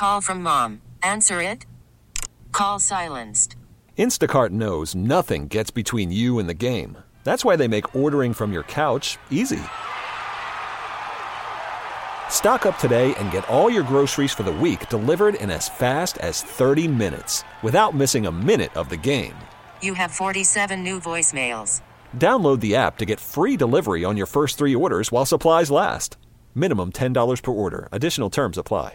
Call from mom. Answer it. Call silenced. Instacart knows nothing gets between you and the game. That's why they make ordering from your couch easy. Stock up today and get all your groceries for the week delivered in as fast as 30 minutes without missing a minute of the game. You have 47 new voicemails. Download the app to get free delivery on your first 3 orders while supplies last. Minimum $10 per order. Additional terms apply.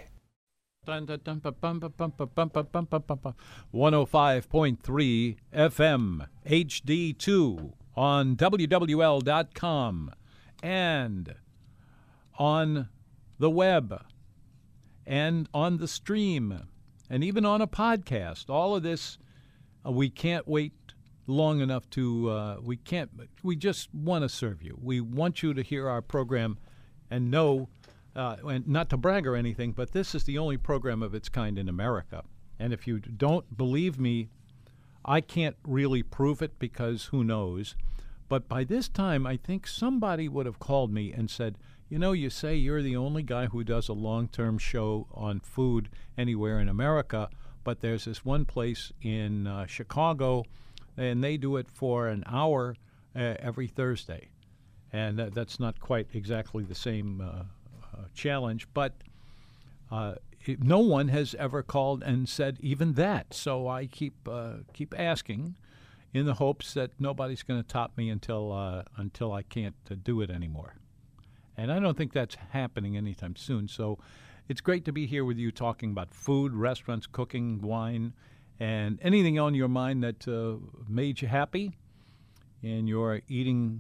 105.3 FM HD2 on WWL.com and on the web and on the stream and even on a podcast. All of this, we can't wait long enough to, we just want to serve you. We want you to hear our program and know, and not to brag or anything, but this is the only program of its kind in America. And if you don't believe me, I can't really prove it because who knows. But by this time, I think somebody would have called me and said, you know, you say you're the only guy who does a long-term show on food anywhere in America, but there's this one place in Chicago, and they do it for an hour every Thursday. And that's not quite exactly the same challenge, but no one has ever called and said even that. So I keep asking in the hopes that nobody's going to top me until I can't do it anymore. And I don't think that's happening anytime soon. So it's great to be here with you talking about food, restaurants, cooking, wine, and anything on your mind that made you happy in your eating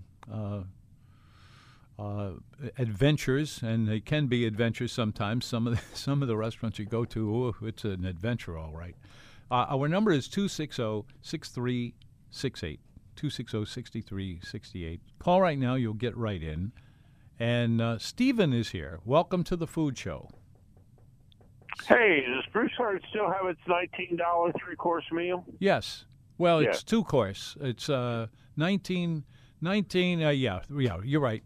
adventures, and they can be adventures sometimes. Some of the restaurants you go to, it's an adventure, all right. Our number is 260-6368, 260-6368. Call right now. You'll get right in. And Stephen is here. Welcome to the Food Show. Hey, does Bruce Hart still have its $19 3-course meal? Yes. Well, it's 2-course. It's 19. Yeah, you're right.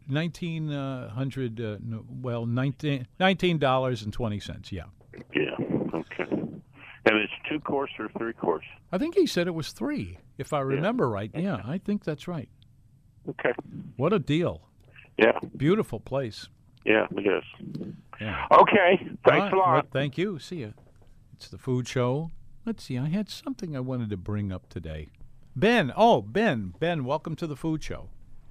$19.20. Yeah. Yeah. Okay. And it's 2-course or 3-course? I think he said it was 3, if I remember right. Yeah, I think that's right. Okay. What a deal. Yeah. Beautiful place. Yeah, it is. Yeah. Okay. Thanks a lot. Well, thank you. See you. It's the Food Show. Let's see. I had something I wanted to bring up today. Ben, welcome to the Food Show.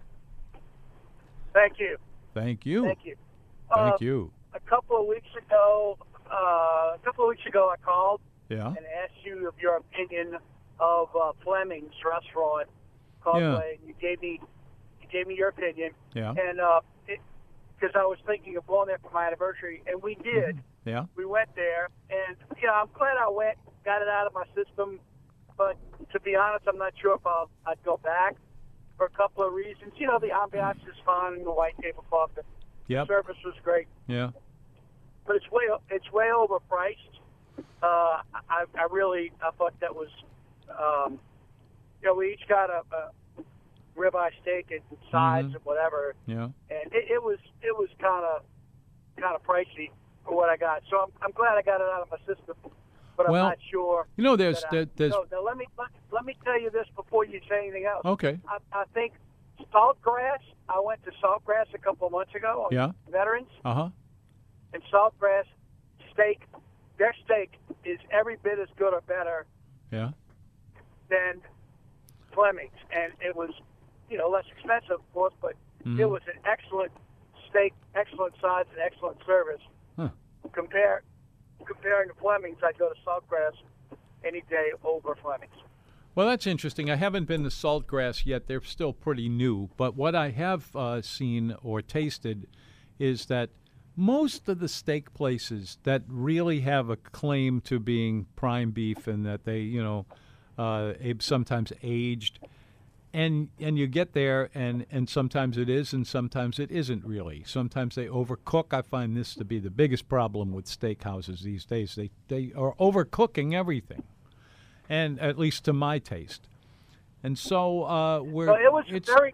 Thank you. Thank you. Thank you. Thank you. A couple of weeks ago, I called Yeah. and asked you of your opinion of Fleming's restaurant, Causeway. Yeah. You gave me your opinion. Yeah. And because I was thinking of going there for my anniversary, and we did. Mm-hmm. Yeah. We went there, and I'm glad I went, got it out of my system. But to be honest, I'm not sure if I'd go back for a couple of reasons. The ambiance is fun, the white tablecloth, the service was great. Yeah. But it's way overpriced. I thought that was, we each got a ribeye steak and sides and whatever. Yeah. And it was kind of pricey for what I got. So I'm glad I got it out of my system. But I'm not sure. There's. Now let me tell you this before you say anything else. Okay. I think Saltgrass. I went to Saltgrass a couple of months ago. Yeah. Veterans. Uh-huh. And Saltgrass steak. Their steak is every bit as good or better. Yeah. Than Fleming's, and it was, less expensive, of course, but it was an excellent steak, excellent size, and excellent service. Huh. Comparing to Fleming's, I'd go to Saltgrass any day over Fleming's. Well, that's interesting. I haven't been to Saltgrass yet. They're still pretty new. But what I have seen or tasted is that most of the steak places that really have a claim to being prime beef and that they, sometimes aged, and you get there and sometimes it is and sometimes it isn't really. Sometimes they overcook. I find this to be the biggest problem with steakhouses these days. They are overcooking everything, and at least to my taste. And so it was a very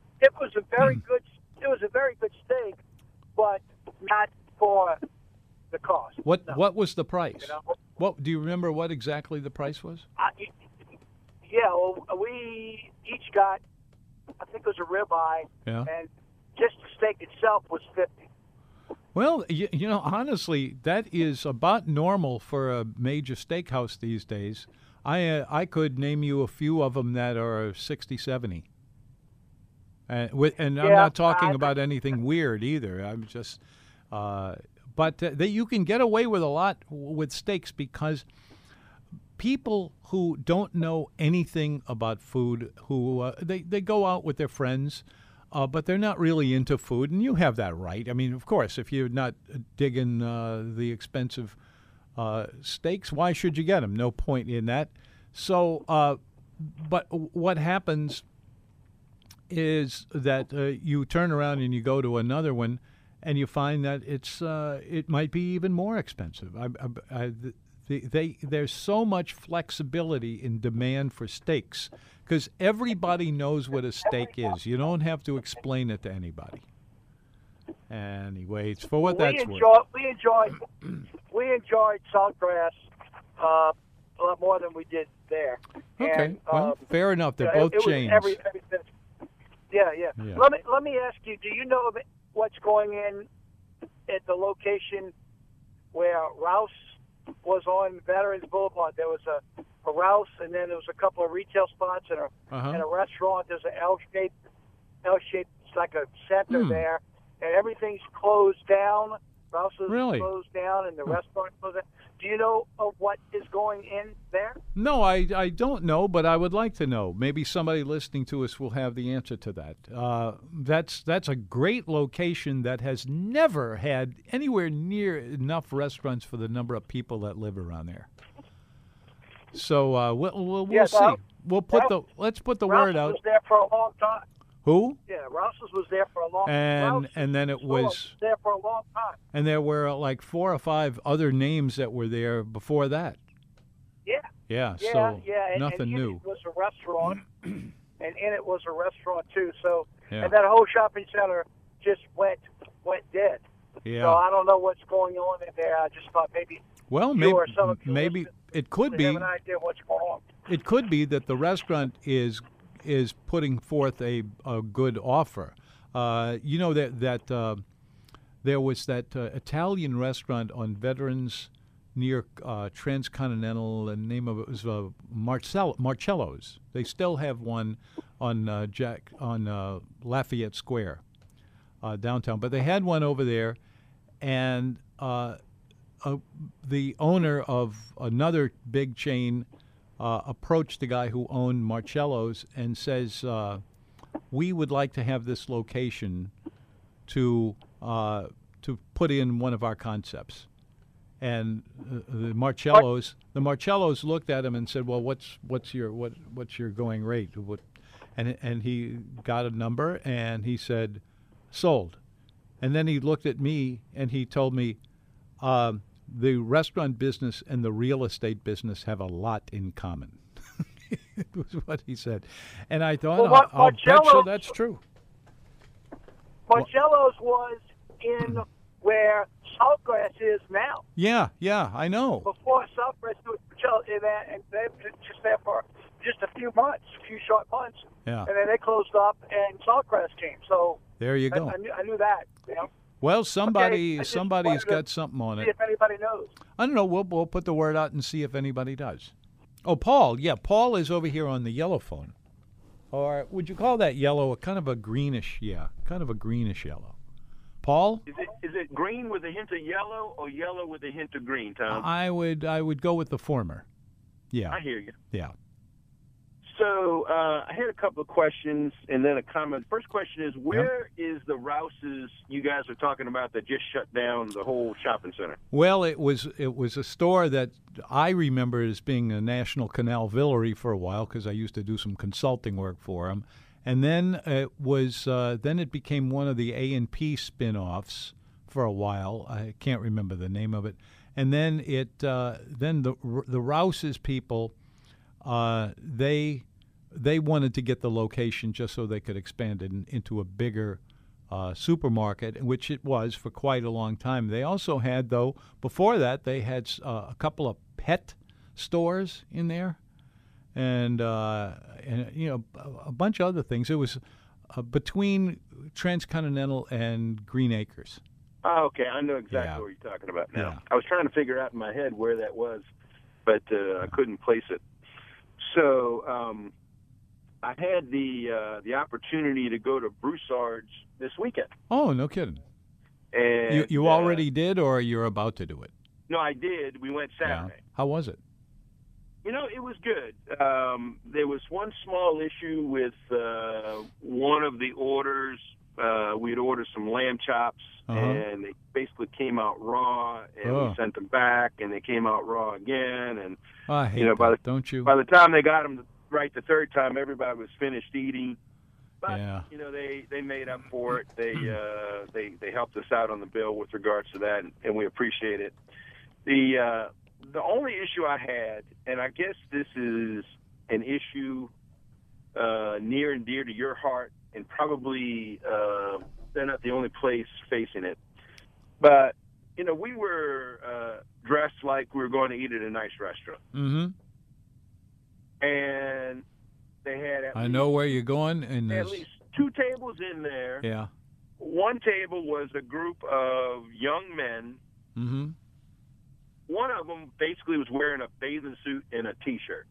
good steak, but not for the cost. What was the price? What do you remember? What exactly the price was? Yeah, well, we each got, I think it was a ribeye, Yeah. and just the steak itself was $50. Well, you know, honestly, that is about normal for a major steakhouse these days. I could name you a few of them that are 60, 70. And I'm not talking about anything weird either. I'm just, but you can get away with a lot with steaks because people who don't know anything about food, who they go out with their friends, but they're not really into food, and you have that right. I mean, of course, if you're not digging the expensive steaks, why should you get them? No point in that. So, but what happens is that you turn around and you go to another one, and you find that it might be even more expensive. There's so much flexibility in demand for steaks because everybody knows what a steak is. You don't have to explain it to anybody. Anyway, it's for what that's worth. We enjoyed Saltgrass a lot more than we did there. Okay, and, well, fair enough. They're both chains. Yeah. Let me ask you: do you know what's going in at the location where Rouse was on Veterans Boulevard? There was a Rouse, and then there was a couple of retail spots and a restaurant. There's an L-shaped. It's like a center there, and everything's closed down. Rouse is closed down, and the restaurant closed down. Do you know what is going in there? No, I don't know, but I would like to know. Maybe somebody listening to us will have the answer to that. That's a great location that has never had anywhere near enough restaurants for the number of people that live around there. So we'll see. Let's put the word out. Was there for a long time. Who? Yeah, Rouse's was there for a long time. And then it was there for a long time. And there were like 4 or 5 other names that were there before that. Yeah. So and nothing new. It was a restaurant, and in it was a restaurant too. So yeah. And that whole shopping center just went dead. Yeah. So I don't know what's going on in there. I just thought maybe. Well, maybe it could be. Have an idea what's going on. It could be that the restaurant is putting forth a good offer. You know that there was that Italian restaurant on Veterans near Transcontinental. The name of it was Marcello's. They still have one on Lafayette Square downtown, but they had one over there, and the owner of another big chain approached the guy who owned Marcello's and says, we would like to have this location to put in one of our concepts. And the Marcellos looked at him and said, well, what's your going rate? And he got a number and he said, sold. And then he looked at me and he told me, the restaurant business and the real estate business have a lot in common. It was what he said. And I thought, I'll bet you that's true. Marcello's was in where Saltgrass is now. Yeah, I know. Before Saltgrass was and they were just there for just a few short months. Yeah. And then they closed up and Saltgrass came. So there you go. I knew that. You know? Well, somebody's got something on it. See if anybody knows. I don't know. We'll put the word out and see if anybody does. Oh, Paul. Yeah, Paul is over here on the yellow phone. Or would you call that yellow? Kind of a greenish yellow. Paul? Is it green with a hint of yellow or yellow with a hint of green, Tom? I would go with the former. Yeah. I hear you. Yeah. So I had a couple of questions and then a comment. First question is, where is the Rouse's you guys are talking about that just shut down the whole shopping center? Well, it was a store that I remember as being a National Canal Villery for a while because I used to do some consulting work for them. And then it became one of the A&P spin-offs for a while. I can't remember the name of it. And then the Rouse's people, they wanted to get the location just so they could expand it into a bigger supermarket, which it was for quite a long time. They also had, though, before that, they had a couple of pet stores in there, and you know, a bunch of other things. It was between Transcontinental and Green Acres. Oh, okay. I know exactly Yeah. what you're talking about now. Yeah. I was trying to figure out in my head where that was, but I couldn't place it. So I had the opportunity to go to Broussard's this weekend. Oh, no kidding. And You already did, or you're about to do it? No, I did. We went Saturday. Yeah. How was it? You know, it was good. There was one small issue with one of the orders. We had ordered some lamb chops, and they basically came out raw, and we sent them back, and they came out raw again. And I hate you know, that, don't you? By the time they got them right the third time, everybody was finished eating. But Yeah. you know, they made up for it. They helped us out on the bill with regards to that, and we appreciate it. The only issue I had, and I guess this is an issue near and dear to your heart, and probably they're not the only place facing it, but you know, we were dressed like we were going to eat at a nice restaurant, and they had I know where you're going, and at least two tables in there. Yeah. One table was a group of young men. Mm-hmm. One of them basically was wearing a bathing suit and a T-shirt.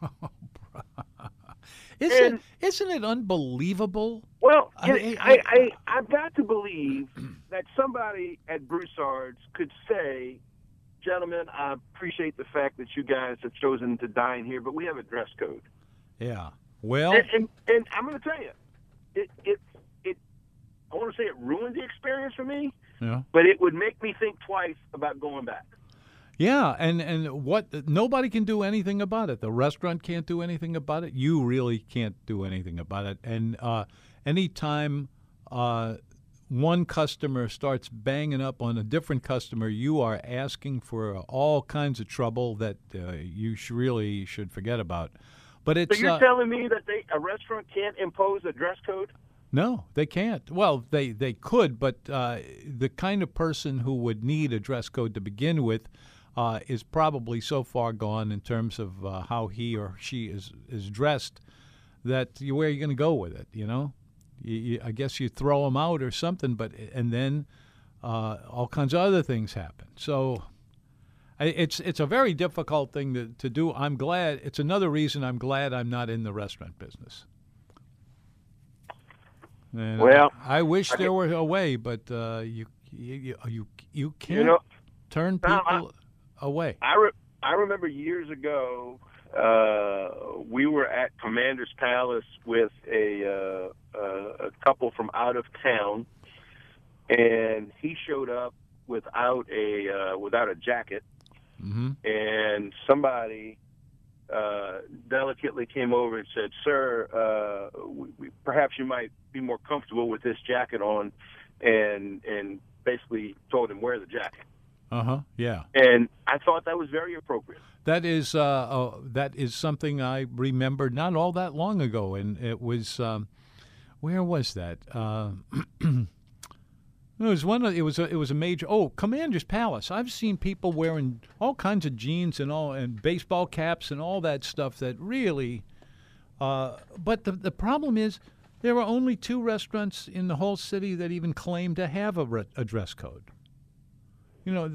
Isn't it unbelievable? Well, I've got to believe that somebody at Broussard's could say, gentlemen, I appreciate the fact that you guys have chosen to dine here, but we have a dress code. Yeah. Well, and I'm going to tell you, it I want to say it ruined the experience for me, yeah. but it would make me think twice about going back. Yeah, and what nobody can do anything about it. The restaurant can't do anything about it. You really can't do anything about it. And anytime one customer starts banging up on a different customer, you are asking for all kinds of trouble that you really should forget about. But it's so you're telling me that a restaurant can't impose a dress code? No, they can't. Well, they could, but the kind of person who would need a dress code to begin with is probably so far gone in terms of how he or she is dressed that where are you going to go with it, you know? I guess you throw them out or something, and then all kinds of other things happen. So it's a very difficult thing to do. I'm glad. It's another reason I'm glad I'm not in the restaurant business. And well, I wish there were a way, but you can't turn people away. I remember years ago we were at Commander's Palace with a couple from out of town, and he showed up without a jacket, and somebody delicately came over and said, "Sir, perhaps you might be more comfortable with this jacket on," and basically told him wear the jacket. Yeah. And I thought that was very appropriate. That is something I remember not all that long ago, and it was where was that? It was a major. Commander's Palace. I've seen people wearing all kinds of jeans and baseball caps and all that stuff that really. But the problem is there are only 2 restaurants in the whole city that even claim to have a dress code. You know,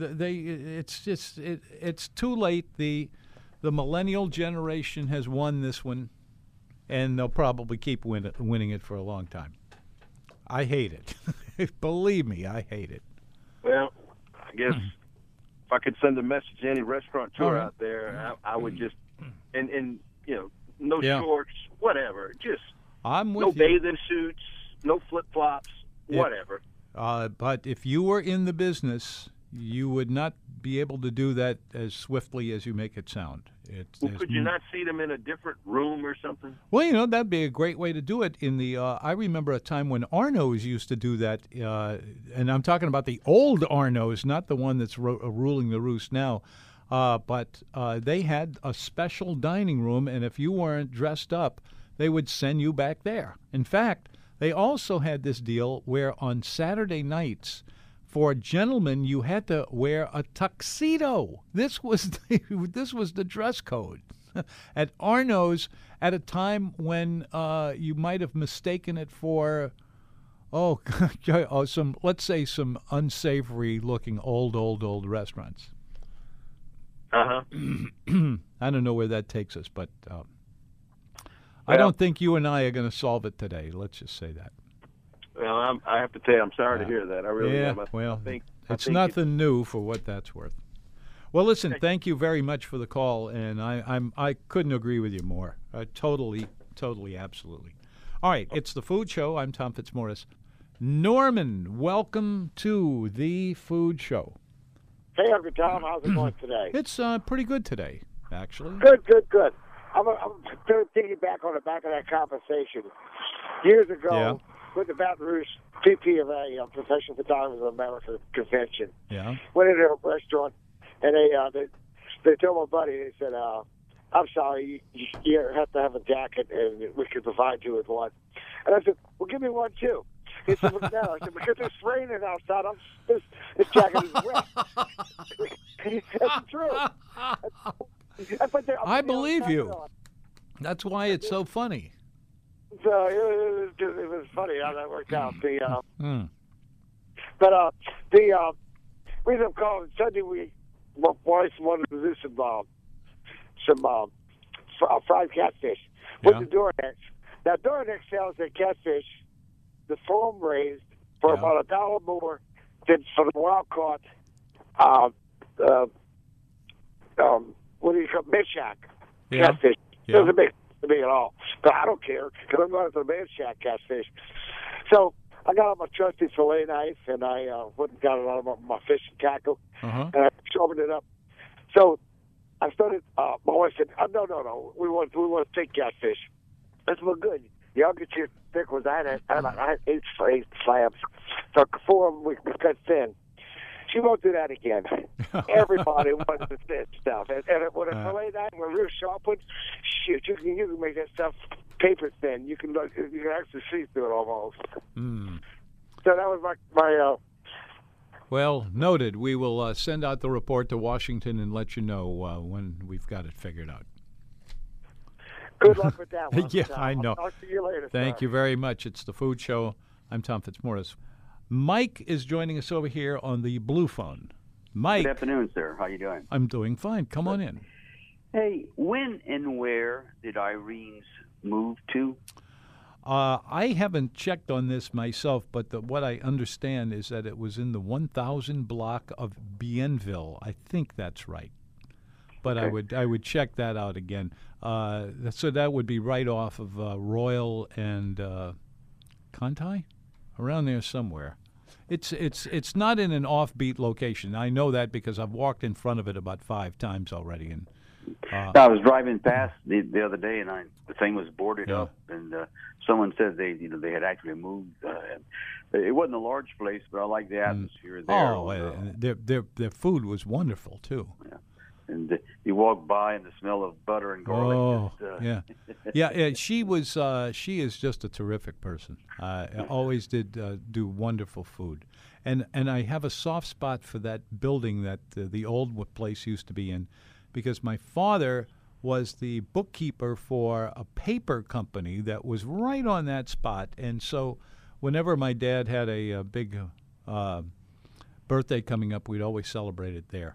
it's too late. The millennial generation has won this one, and they'll probably keep winning it for a long time. I hate it. Believe me, I hate it. Well, I guess if I could send a message to any restaurateur out there, I would just and you know, no shorts, whatever. Just I'm with no you. bathing suits, no flip flops, whatever. But if you were in the business, you would not be able to do that as swiftly as you make it sound. Could you not see them in a different room or something? Well, you know, that'd be a great way to do it. I remember a time when Arno's used to do that, and I'm talking about the old Arno's, not the one that's ruling the roost now. But they had a special dining room, and if you weren't dressed up, they would send you back there. In fact, they also had this deal where on Saturday nights, for gentlemen, you had to wear a tuxedo. This was the dress code at Arno's at a time when you might have mistaken it for, some unsavory looking old restaurants. Uh-huh. I don't know where that takes us, but I don't think you and I are going to solve it today. Let's just say that. Well, I have to tell you, I'm sorry to hear that. I really am. I think nothing new for what that's worth. Well, listen, thank you very much for the call, and I couldn't agree with you more. Totally, absolutely. All right, it's the Food Show. I'm Tom Fitzmaurice. Norman, welcome to the Food Show. Hey, Uncle Tom, how's it going today? It's pretty good today, actually. Good. I'm going to piggyback on the back of that conversation. Years ago, with the Baton Rouge PPA, Professional Photographers of America convention, went into a restaurant, and they told my buddy, they said, I'm sorry, you have to have a jacket, and we can provide you with one. And I said, well, give me one, too. He said, well, no. I said, because it's raining outside, this jacket is wet. He said, it's true. I believe you. That's why it's so funny. So it was funny how that worked out. But the reason I'm calling, Sunday my wife wanted to do some fried catfish with the Dorinex. Now Dorinex sells their catfish, the foam raised, for about $1 more than for the wild caught. What do you call Mid Shack catfish? It doesn't make to me at all, but I don't care because I'm going to the Mid Shack catfish. So I got out my trusty fillet knife and I went and got it out of my fishing tackle and I sharpened it up. So I started. My wife said, "No, we want to take catfish." I said, "Well, good. Y'all get your thick ones." I had 8 slabs, so 4 of them we cut thin. She won't do that again. Everybody wants the thin stuff, and with a fillet knife, with a real sharp one, shoot, you can make that stuff paper thin. You can actually see through it almost. So that was my. Well, noted. We will send out the report to Washington and let you know when we've got it figured out. Good luck with that one. Yeah, I know. I'll see you later. Thank you very much. It's the Food Show. I'm Tom Fitzmaurice. Mike is joining us over here on the blue phone. Mike. Good afternoon, sir. How you doing? I'm doing fine. Come on in. Hey, when and where did Irene's move to? I haven't checked on this myself, but what I understand is that it was in the 1000 block of Bienville. I think that's right. But okay. I would check that out again. So that would be right off of Royal and Conti, around there somewhere. It's not in an offbeat location. I know that because I've walked in front of it about 5 times already. And I was driving past the other day, and the thing was boarded up, and someone said they had actually moved. It wasn't a large place, but I like the atmosphere there. Oh, their food was wonderful too. Yeah. And you walk by, and the smell of butter and garlic. Yeah. She is just a terrific person. Always did do wonderful food, and I have a soft spot for that building that the old place used to be in, because my father was the bookkeeper for a paper company that was right on that spot, and so whenever my dad had a big birthday coming up, we'd always celebrate it there.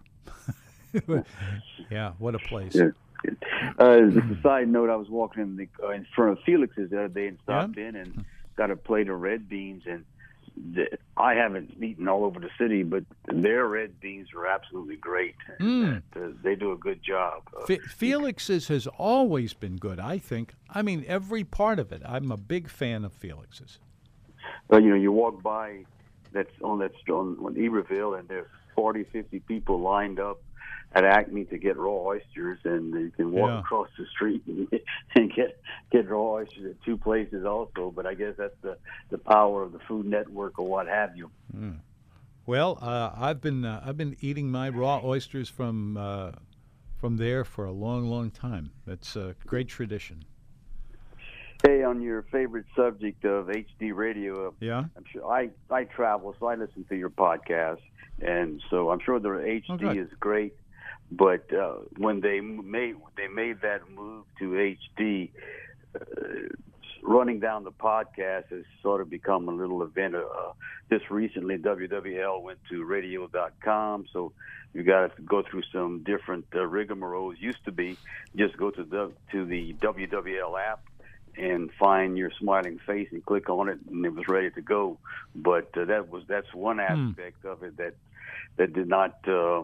Yeah, what a place. Yeah. Just a side note, I was walking in front of Felix's the other day and stopped in and got a plate of red beans. And I haven't eaten all over the city, but their red beans are absolutely great. They do a good job. Felix's has always been good, I think. I mean, every part of it. I'm a big fan of Felix's. Well, you walk by on Iberville, and there's 40, 50 people lined up at Acme to get raw oysters, and you can walk across the street and get raw oysters at 2 places also. But I guess that's the power of the Food Network or what have you. Well, I've been eating my raw oysters from there for a long, long time. It's a great tradition. Hey, on your favorite subject of HD radio, yeah, I'm sure I travel, so I listen to your podcast, and so I'm sure the HD is great. But when they made that move to HD, running down the podcast has sort of become a little event. Just recently, WWL went to radio.com, so you got to go through some different rigmaroles. Used to be just go to the WWL app and find your smiling face and click on it, and it was ready to go. But that's one aspect of it that did not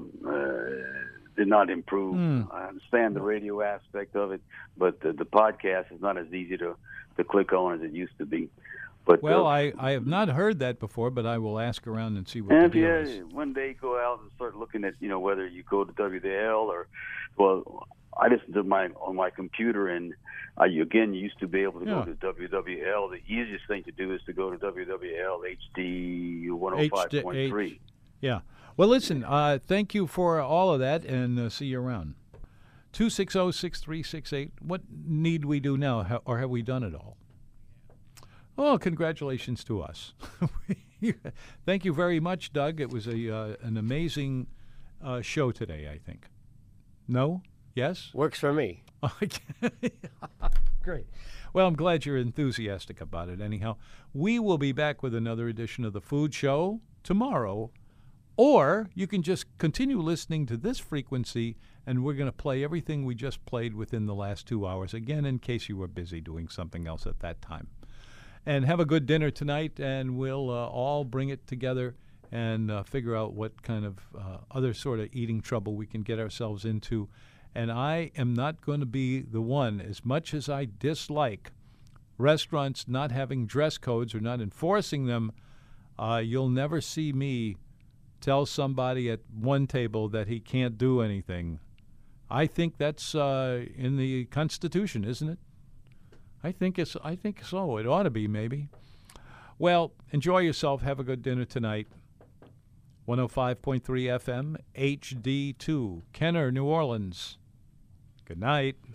improve. I understand the radio aspect of it, but the podcast is not as easy to click on as it used to be. But I have not heard that before, but I will ask around and see what the deal is. One day go out and start looking at whether you go to WWL or I listen to on my computer, and you used to be able to go to WWL. The easiest thing to do is to go to WWL HD 105.3. Yeah. Well, listen, thank you for all of that, and see you around. 260-6368. What need we do now, or have we done it all? Oh, congratulations to us. Thank you very much, Doug. It was an amazing show today, I think. No? Yes? Works for me. Great. Well, I'm glad you're enthusiastic about it anyhow. We will be back with another edition of The Food Show tomorrow, or you can just continue listening to this frequency, and we're going to play everything we just played within the last 2 hours, again, in case you were busy doing something else at that time. And have a good dinner tonight, and we'll all bring it together and figure out what kind of other sort of eating trouble we can get ourselves into. And I am not going to be the one, as much as I dislike restaurants not having dress codes or not enforcing them, you'll never see me tell somebody at one table that he can't do anything. I think that's in the Constitution, isn't it? I think so. It ought to be, maybe. Well, enjoy yourself. Have a good dinner tonight. 105.3 FM, HD2, Kenner, New Orleans. Good night.